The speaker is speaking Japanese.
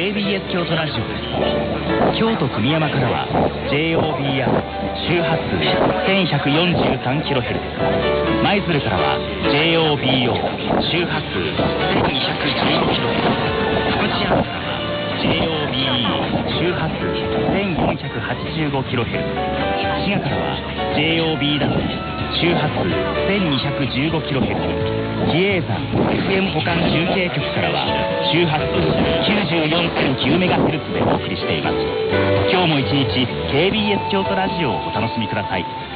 KBS 京都ラジオです。京都久御山からは JOBR 周波数 1143kHz、 舞鶴からは JOBO 周波数 1215kHz、 福知山からは JOBE 周波数 1485kHz、 滋賀からは JOBW 周波数 1215kHz、 比叡山 FM 補完中継局からは周波数 94.9MHz でお送りしています。今日も一日 KBS 京都ラジオをお楽しみください。